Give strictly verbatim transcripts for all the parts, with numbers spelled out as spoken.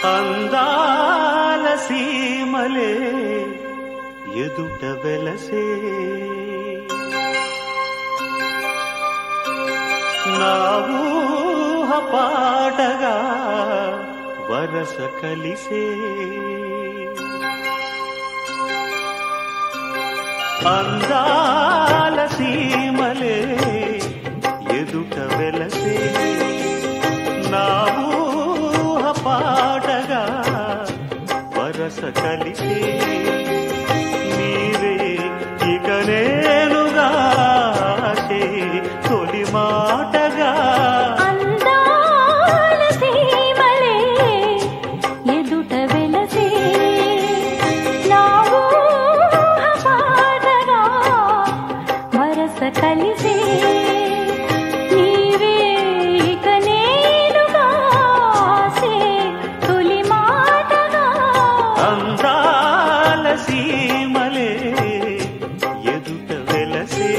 అందాల సీమలే ఎదుట వెలసే నా ఊహ పాటగా వరస కలిసే అందాల సీమలే ఎదుట వెలసే నా ఊహ పాటగా వరస కలిసే నీవే ఇక నేనుగా ఆశే తొలి మాటగా అందాల సీమలే ఎదుట వెలసే నా ఊహ పాటగా వరస కలిసే నీవే ఇక నేనుగా ఆశే తొలి మాటగా అందాల సీమలే ఎదుట వెలసే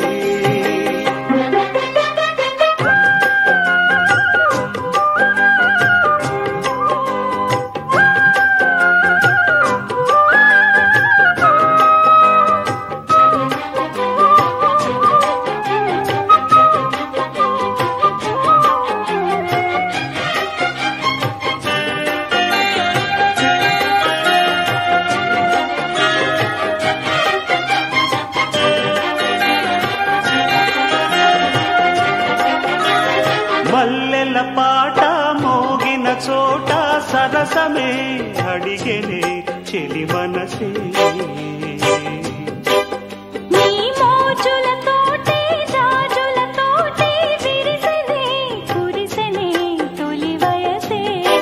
మల్లెల పాట మోగిన చోట సరసమే అడిగెనే చెలి మనసే నీ మోజులతోటి జాజులతోటి విరిసెనే కురిసెనే తొలి వయసే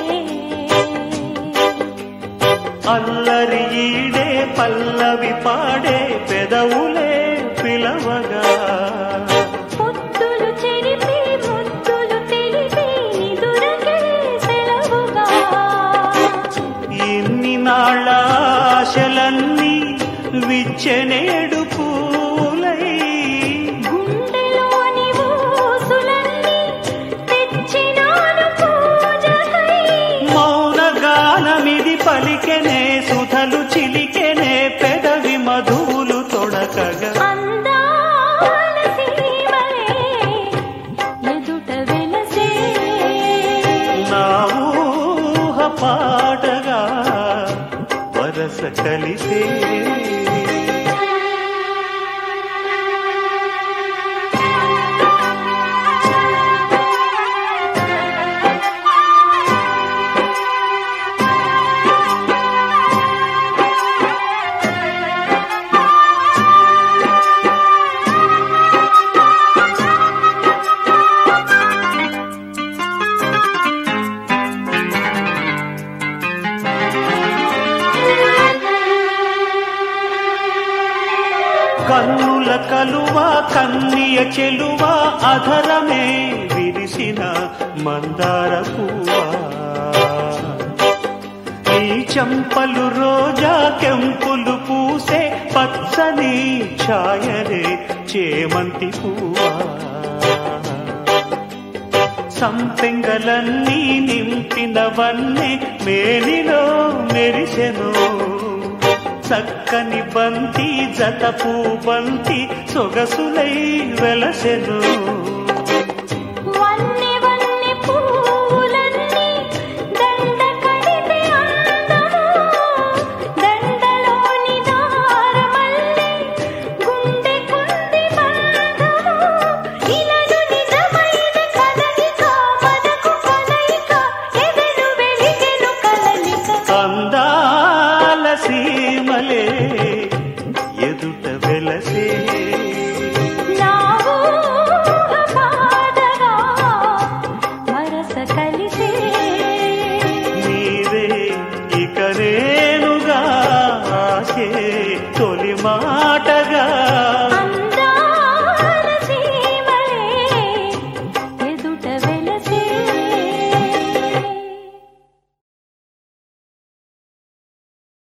అల్లరి ఈడే పల్లవి పాడే పెదవులే పిలవగా పొత్తులు చెరిపి ముద్దులు తెలిపి నిదురకే సెలవుగా ఇన్ని నాళ్ళ ఆశలన్నీ విచ్చెనేడు పూలై గుండెలోని ఊసులన్నీ తెచ్చినాను పూజకై మౌన గానమిది పలికెనే సుధలు చిలికెనే పెదవి మధువులు తొడకగా అందాల సీమలే ఎదుట వెలసే నా ఊహ పాటగా వరస కలిసే కన్నుల కలువ కన్నియ చెలువ అధరమే విరిసిన మందార పువ్వా ఈ చంపలు రోజా కెంపులు పూసే పచ్చని ఛాయలే చేమంతి పువ్వా సంపెంగలన్నీ నింపినవన్నీ మేనిలో మెరిసెను చక్కని బంతి జతపూ బంతి సొగసులై వెలసెను